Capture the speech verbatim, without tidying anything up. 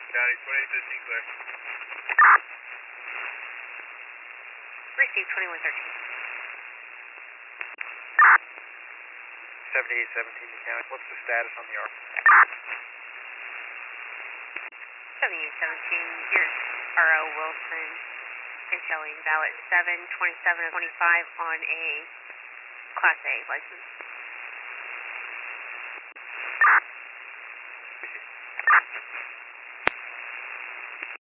County, twenty-eight fifteen clear. Receive twenty-one thirteen. seventy-eight seventeen County, what's the status on the arc? seventy-eight seventeen, here's R O Wilson, and showing valid seven twenty-seven twenty-five on a Class A license. Receive.